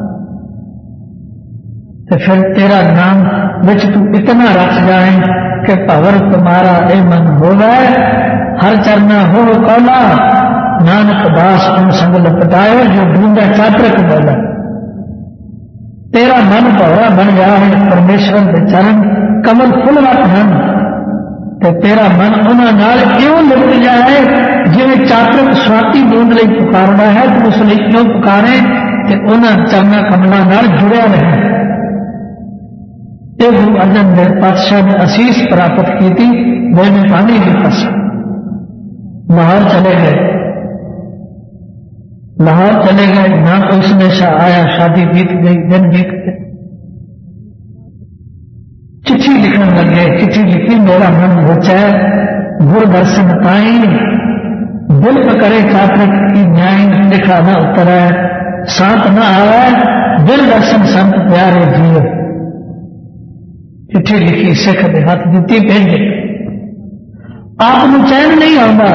تو پھر تیرا نام بچ تو اتنا رکھ جائیں کہ پور تمہارا اے من ہو گئے ہر چرنا ہو کولا نانک داس ان سنگ لپٹائے جو ڈھونڈا چاپرک بولا. تیرا من بھورا بن جائے پرمیشور کے چرن کمل فل وقت ہیں تو تیرا من انہوں کیوں لپٹ جائے جی چاپرک سواتی بوند لئی پکارنا ہے تو اس لیے کیوں پکارے کہ انہوں چرنا کملوں جڑیا رہے. یہ گرو ارجن دیو پادشاہ نے اسیس پراپت کی تھی بیوے بھانی کے پاس. لاہور چلے گئے. لاہور چلے گئے نہ کوئی سنیشا آیا شادی بیت گئی دن بیت گئے. چٹھی لکھنے لگے. چٹھی لکھی میرا من بچا گر درشن پائی دل پکڑے چاپرک کی نیائن لکھا نہ اترا سانت نہ آیا دل درشن سنت پیارے جیو. چٹھی لکھی سکھ کے ہاتھ دیتی بھیج آپ چین نہیں آتا.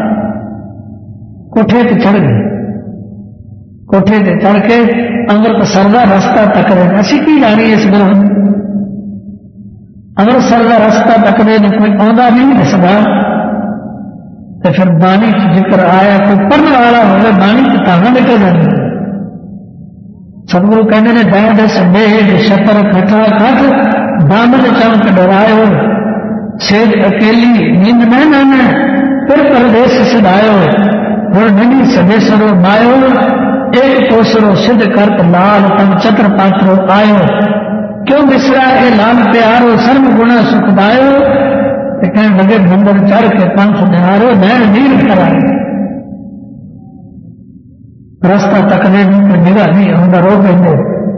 کوٹھے پہ چڑھ گئے. کوٹھے پہ چڑھ کے امرتسر کا رستہ تک رہے اسی کی جانی اس گروہ امرتسر کا رستہ تک رہے کوئی آدھا نہیں دستا تو پھر بانی ذکر آیا کوئی پڑھنے والا ہوگا بانی کتابیں نکل جاتی. سدگرو کہنے نے دیا دس بے شکر کٹھا کٹ دامن چمک ڈرائے سیج اکیلی نیند نہ نانا پھر پردیس سدایو ہر ننی سدے سرو مایو ایک کوسرو سدھ کرت لال تم چتر پاترو آئو کیوں بسرا اے لال پیارو سرم گنا سکھ دایو کہنے لگے نمبر چڑھ کے پنکھ نہارو نین نیل کرائے. رستہ تکنے نگاہ نہیں آتا رو پہ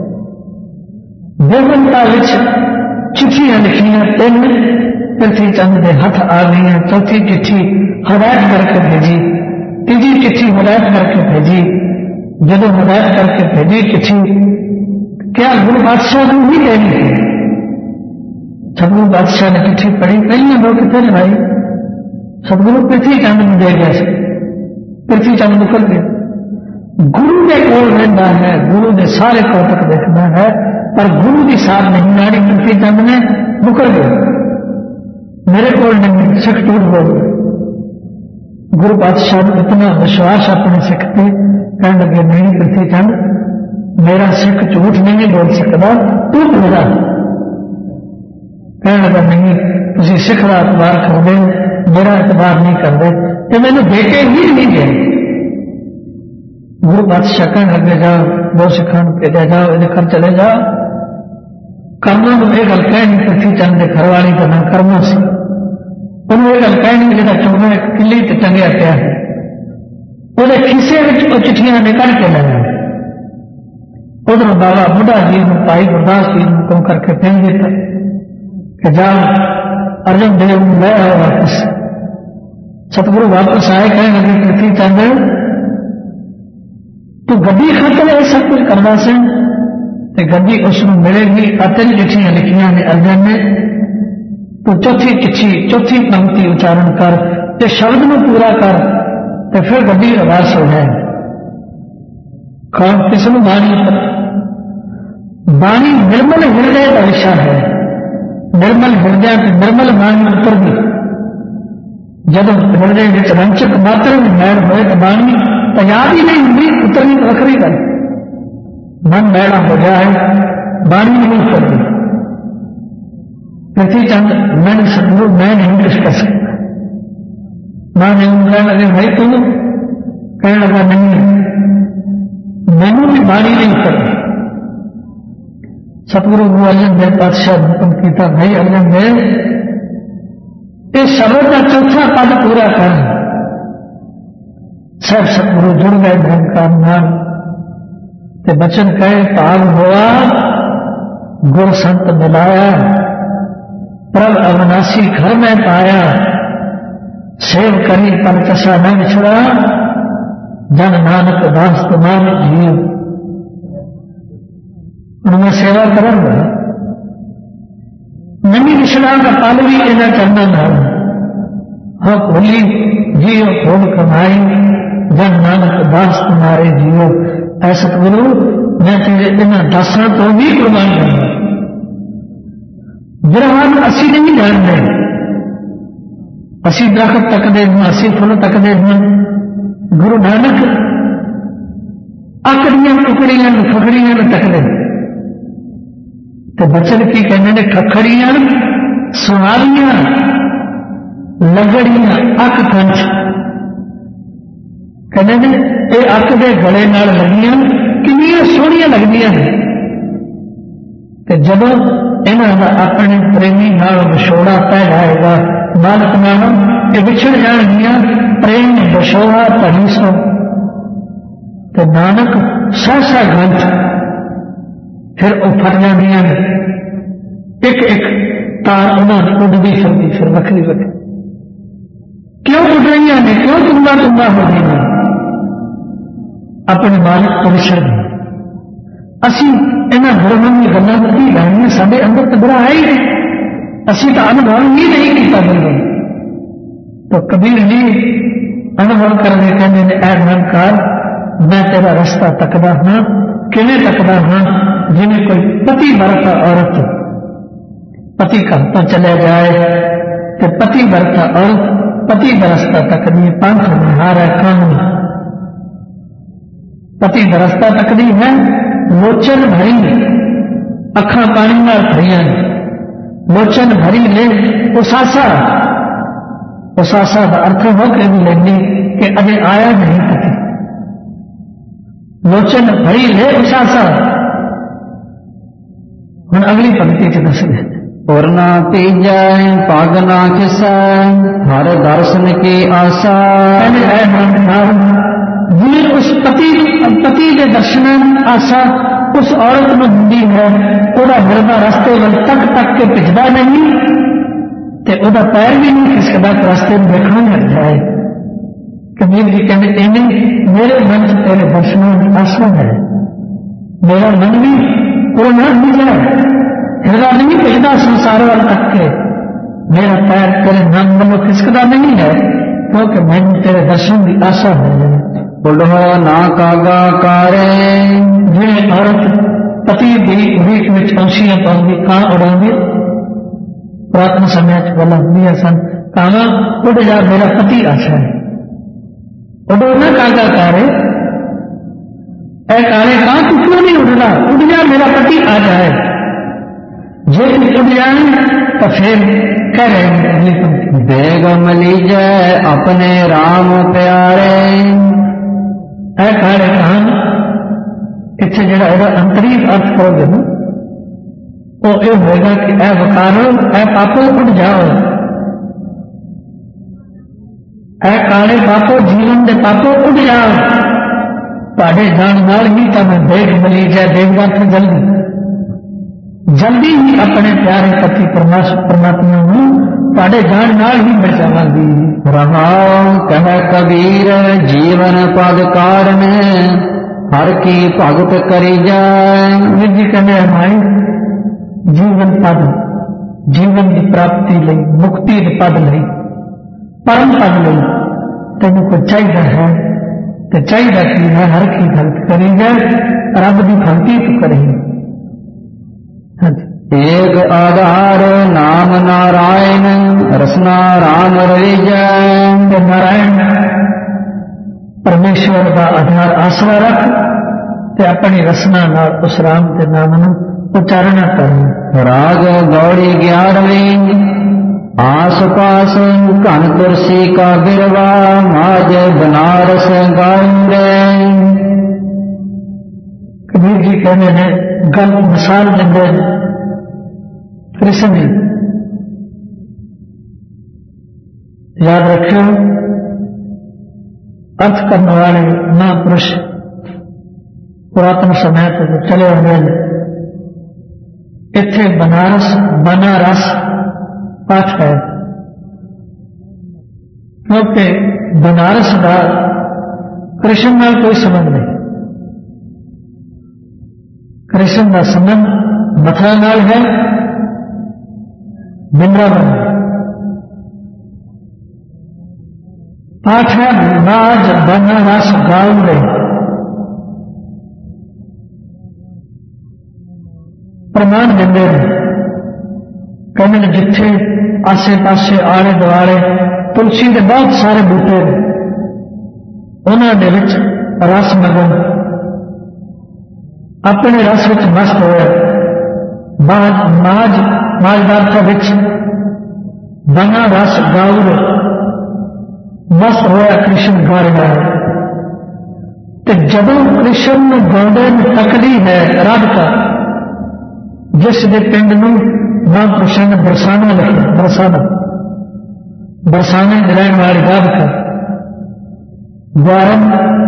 بےمنتا چٹھیاں لکھیاں تین پرتھی چند کے ہاتھ آ گئی. چوتھی چٹھی ہدایت کر کے بھیجی. تیجی چٹھی ہدایت کر کے بھیجی. جب ہدایت کر کے بھیجی چٹھی کیا گرو بادشاہ کو نہیں لینی تھی. سدگرو بادشاہ نے چٹھی پڑھی پہلے لوگ کتنے بھائی سدگرو پرتھی چند میں دے گئے. پرتھی چند نکل گئے. گرو کے کول رہتا ہے گرو کے سارے کوتک دیکھنا ہے پر گرو کی ساتھ نہیں آنی. پرتھی چند نے مکر گئے میرے کو نہیں سکھ ٹوٹ ہو گئے. گرو بادشاہ نے اتنا وشواس اپنے سکھ پہ کہنے لگے نہیں پرتھی چند میرا سکھ جھوٹ نہیں بول سکتا تو میرا کہنے لگا نہیں تھی سکھ کا اعتبار کر دے میرا اعتبار نہیں کر دے کہ میں نے دیکھے ہی نہیں گئے. گرو بادشاہ کہنے لگے جاؤ دو سکھان بھیجا جاؤ یہ گھر چلے جاؤ. کرنا تو یہ گل کہنی پرتھی چند کے گھر والی کا نام کرنا سی. انہوں یہ گل کہنی جا چونا کلی تے ٹنگیا پیا ہے وہ کسے وہ چٹھیاں نکل کے لایا. ادھر بابا بڑھا جی پائی گرداس جی حکم کر کے پھینک دیتا کہ جاؤ ارجن دیو لے آؤ واپس. ستگرو واپس آئے کہنے لگے پرتھی چند تو گڈی خاطر یہ سب کچھ کرنا سے گڈی اس کو ملے گی. تین چٹھیاں لکھیاں نے ارجن نے تو چوتھی چٹھی چوتھی پنکتی اچارن کر تے شبد میں پورا کر تے پھر گڈی آواز ہو جائے. کون کس نے بانی بانی نرمل ہردے کا وشا ہے. نرمل ہردے نرمل بانی اتر گئی. جب ہردے رنچک ماتر میل ہوئے تو بانی تیار ہی نہیں ہوئی اترنی تو وکری گل. من میڑا ہو جائے بانی نہیں اتر گئی. پرتھی چند میں نے سمجھو میں نہیں کچھ کر سکتا. ماں نے کہنے لگے بھائی تم کہنے لگا نہیں مینو بھی بانی نہیں اتر گئی. ستگرو گرو ارجن دیو پاتشاہ حکم کیتا بھائی ارجن دیو اس شبد کا چوتھا پد پورا کر. سب ستگرو جڑ گئے نرنکار نام تے بچن کہے پاگ ہوا گر سنت ملایا پرب اوناسی گھر میں پایا سیو کری پر کسا نہ بچھڑا جن نانک داس تمام جیو. ان میں سیوا کروں گا نمی بچھڑا کا پالوی ایسا کرنا نہ ہاں بولی جیو کھول کمائی جن نانک داس تمہارے جیو. ایسا گرو میں تیرے انہیں دساں تو بھی قربان کروں گا. جرحان اسی نہیں جانتے اسی درخت تکتے ہوں اسی فل تکتے ہوں. گرو نانک آکڑیاں ٹکڑیاں فکڑیاں تکتے تو بچن کی کہنے نے کھکھڑیاں سواریاں لگڑیاں اک کنچ کہنے نے یہ اک دے گلے نال لگیاں کنیاں سوہنیاں لگدیاں ہیں. کہ جب انہوں کا اپنے پریمی نال وچھوڑا پہ جائے گا مالک نام یہ بچھڑ جان گیا پریم وچھوڑا پڑی سو تو نانک سہسا گنٹ پھر وہ پھٹ جاندیاں نے ایک ایک تار انہوں نے اڈتی پھرتی پھر وکری وکری. کیوں اڈ رہی ہیں کیوں تمبا تمبا ہو گئی ہیں اپنے مالک کو وچھڑ گئے. اسی انہوں گرمن کی گلوں کی لائنیں سارے اندر تبرا ہے ہی نہیں. اسی تو انبھو ہی نہیں کیتا بندے تو کبیر جی انبھو کرنے کہنے نے اے نرنکار میں تیرا رستہ تکدا ہاں کیویں تکدا ہاں جنہیں کوئی پتی برتا عورت پتی گھر تو چلے جائے تو پتی برتا عورت پتی برستا تکدی پنکھ نہار ہے قانون پتی برستا تکدی ہے لوچن بھری اکھاں پانی نال بھریاں لوچن بھری لے اساسا اساسا کا ارتھ ہو کے بھی لینی کہ اجے آیا نہیں پتی لوچن بھری لے اساسا. ہوں اگلی پنکتی چ دس دے پورنا تیجا پاگنا کسا ہر درشن کی آسا. جی اس پتی کے درشن آسا اس عورت میں ہوں ہے وہ مردا رستے وال تک تک کے پچھتا نہیں تو وہ پیر بھی نہیں کھسکتا رستے میں دیکھنا لگ جائے. کبیر جی کہتے ایویں میرے من سے تیرے درشنوں کی آسا ہے میرا من بھی پورنا نہیں جائے ہردا نہیں پچھتا سنسار وال تک کے میرا پیر تیرے من والوں کھسکتا نہیں ہے کیونکہ میں تیرے درشن کی آسا ہے. بڑھو نہ کاگا کارے جی عورت پتی بھی بیچ میں پنچیاں پاؤں گی کان اڑا گے پراتن سمے گلا ہوں سن کانا اڑ جا میرا پتی آشا ہے. اڈو نہ کاگا کارے اے کارے کہاں تو کیوں نہیں اڑ رہا اڑ جا میرا پتی آ جائے. جی اڑ جائیں تو پھر کہہ رہے ہیں اگلی پنکتی بیگ ملی جائے اپنے رام پیارے. اے کارے کان اتنے جڑا یہ انتری ارتھ کرو گے نا وہ یہ ہوئے گا کہ اے وکارو اے پاپو اٹھ جاؤ اے کالے پاپو جیون دے پاپو اٹھ جاؤ تے جان نال ہی تو میں بیگ ملی جائے بیگ بات جلدی جلدی ہی اپنے پیارے پتی پرماتما تھوڑے جان نال ہی مل جاواں گی۔ رہاؤ کہہ کبیر جیون پد کارن ہر کی بھگت کری جائے۔ ویر جی کہنے ہماری جیون پد جیون کی پراپتی لئی مکتی کے پد لئی پرم پد لئی تینوں کو چاہیے ہے تو چاہیے کی ہے ہر کی بھگت کری جائے رب کی بھگتی تو کرے۔ ایک آدھار نام نارائن رسنا رام رہی جائے۔ نارائن پرمیشور کا آدھار آسرا رکھ تے اپنی رسنا نال اس رام کے نام اچارنا کرنا۔ راگ گوڑی 11ویں آس پاس کن ترسی کا بروا ماج بنارس گاؤں۔ کبیر جی کہنے ہیں گل مثال دے کرشن جی یاد رکھو ارتھ کرنے والے مہاپرش پراتن سمے تو چلے ہوئے اتنے بنارس پاٹ ہے کیونکہ بنارس کا کرشن نال کوئی سبند نہیں۔ کرشن کا سبند متھرا نال ہے بندراون پاٹ ہے ناج بنارس گاؤں میں پرمان دے کہنے جتھے آسے پاسے آلے دوالے تلسی کے بہت سارے بوٹے انہوں نے رس مگن اپنے رس مست ہوا ماجدار بنا رس گاؤر مست ہوا کرشن گا رہا ہے۔ جب کرشن گاؤں تکڑی ہے رب کا جس کے پنڈ ماں کرشن نے برسانا لکھا برسانے رہن والی رب کا گوارن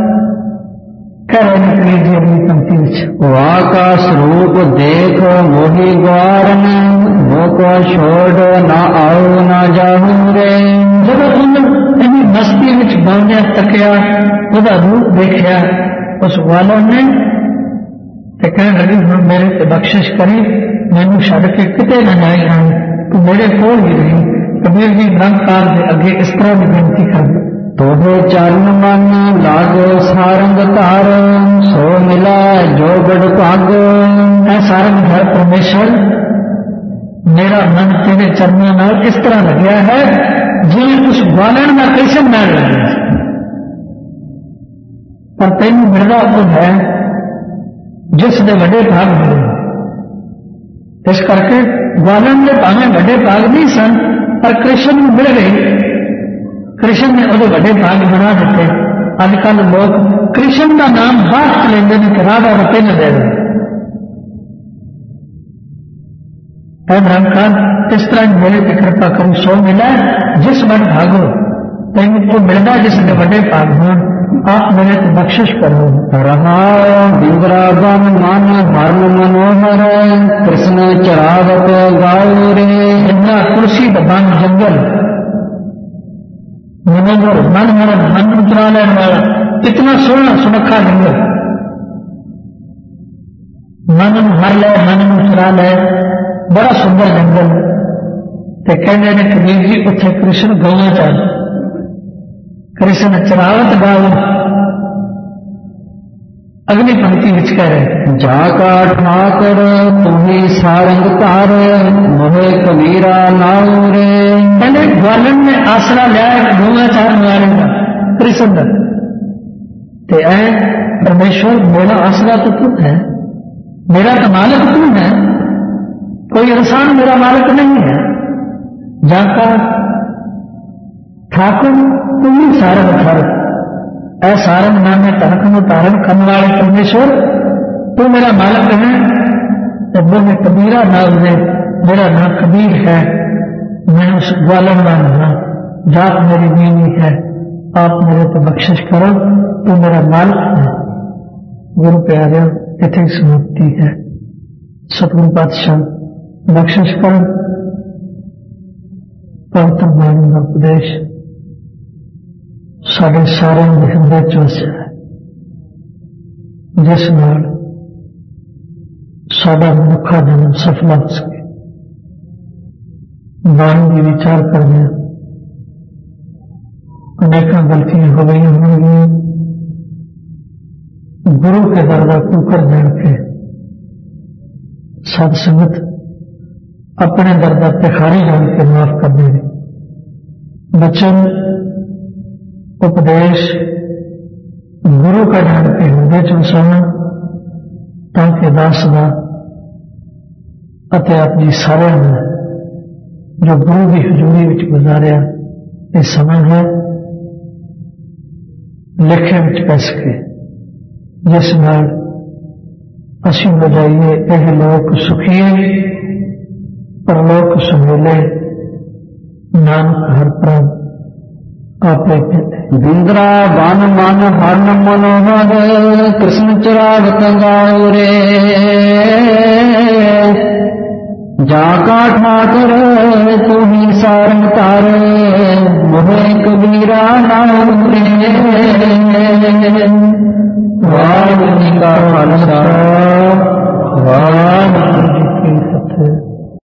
کا سروپ دیکھ موہی گوارن وہ کو چھوڑ نہ آؤ نہ جاؤں رے۔ جب تم مستی باؤنیا تکیا وہ روپ دیکھا اس والوں نے کہنے لگی ہوں میرے تے بخشش کری مینو چڈ کے کتے نہ جائے ہوں تو میرے کول بھی رہی۔ کبیر جی نرنکار کے اگے اس طرح کی بےنتی کر دی تو چرن من لاگو سارنگ تار سو ملا جو گڑ پاگ۔ اے سارنگ گھر پرمیشور میرا من تیرے چرنوں نال اس طرح لگیا ہے جی اس گوالن کا کرشن نہ لگا پر تینوں ملنا تو ہے جس نے وڈے بھاگ ملے۔ اس کر کے گوالن کے پاویں وڈے بھاگ نہیں سن پر کرشن مل گئے۔ کرشن نے وہ وڈے بھاگ بنا دیتے۔ اج کل لوگ کرشن کا نام باہر لیندے نے کہ راجا رتے نہ دے رہے۔ اے نرنکار اس طرح میرے تے کرپا کرو سو ملا جس بڑ بھاگو تینوں کو ملنا جس نے وڈے بھاگ ہون آپ میرے تے بخشش کرو۔ رہا بندرا بن من ہرم منوہر کرشن چراوت گاؤ رے۔ بندرا تلسی بن جنگل منوہر من مرن من چرا لین والا اتنا سونا سنکھا جنگل من ہر لے من چرا لے بڑا سندر جنگل تے کہنے نے کبیر جی اتنے کرشن گاؤں چاہ کرشن چراوت گاؤ اگلی پنکتی وچ کہہ رہے جا کا ٹھاکر تمہیں سارنگ تار موہے کبیرا ناؤ رے۔ پہلے گوالن نے آسرا لیا گاؤں چار والے کا کرشن کا تے اے پرمیشور میرا آسرا تو تم ہے میرا تو مالک تم ہے کوئی انسان میرا مالک نہیں ہے۔ جا کا ٹھاکر تم ہی سارنگ تھر اے سارنگ نام ترکن تارن کرنے والے پرمیشور تو میرا مالک ہے۔ جب میں کبیرا نام دے میرا نام کبیر ہے میں اس گوالن کا نام جات میری بینی ہے آپ میرے تو بخشش کرو تو میرا مالک ہے۔ گرو پیارے اتنے سماپتی ہے ستگرو پاتشاہ ਬਖਸ਼ਿਸ਼ ਕਰਨ। ਪਵਿੱਤਰ ਬਾਣੀ ਦਾ ਉਪਦੇਸ਼ ਸਾਡੇ ਸਾਰਿਆਂ ਦੇ ਹਿਰਦੇ ਚ ਵਸਿਆ ਹੈ, ਜਿਸ ਨਾਲ ਸਾਡਾ ਮਨੁੱਖਾ ਜਨਮ ਸਫਲ ਹੋ ਸਕੇ। ਬਾਣੀ ਦੀ ਵਿਚਾਰ ਕਰਦੇ ਹਾਂ, ਅਨੇਕਾਂ ਗਲਤੀਆਂ ਹੋ ਗਈਆਂ ਹੋਣਗੀਆਂ। ਗੁਰੂ ਕੇ ਦਰ ਦਾ ਕੂਕਰ ਜਾਣ ਕੇ ਸਤ ਸੰਗਤ ਆਪਣੇ ਦਰ ਦਾ ਭਿਖਾਰੀ ਜਾਣ ਕੇ ਮਾਫ ਕਰਦੇ ਨੇ। ਬਚਨ ਉਪਦੇਸ਼ ਗੁਰੂ का ਜਾਣ ਕੇ ਹਿਰਦੇ ਚ ਵਸਾਉਣਾ, ਤਾਂ ਕਿ ਦਾਸ ਦਾ ਅਤੇ ਆਪਣੀ ਸਾਰਿਆਂ ਨੂੰ ਜੋ ਗੁਰੂ ਦੀ ਹਜ਼ੂਰੀ ਵਿੱਚ ਗੁਜ਼ਾਰਿਆ ਇਹ ਸਮਾਂ ਹੈ, ਲੇਖੇ ਵਿੱਚ ਪੈ ਸਕੇ, ਜਿਸ ਨਾਲ ਅਸੀਂ ਹੋ ਜਾਈਏ ਇਹ ਲੋਕ ਸੁਖੀਏ ਪਰਲੋਕ ਸੁਹੇਲੇ। ਨਾਨਕ ਹਰ ਪ੍ਰਭ ਆਪੇ ਬਿੰਦਰਾ ਬਨ ਮਨ ਹਰਨ ਮਨੋਹਰ ਕ੍ਰਿਸ਼ਨ ਚਰਾਗਤ ਗਾਉ ਰੇ। ਜਾ ਕਾ ਠਾਕਰ ਤੂੰ ਹੀ ਸਾਰੰਗ ਤਾਰ ਮੋਹਿ ਕਬੀਰਾ ਨਾਮ ਰੇ। ਵਾਹਿਗੁਰੂ ਜੀ ਕਾ ਖਾਲਸਾ ਵਾਹਿਗੁਰੂ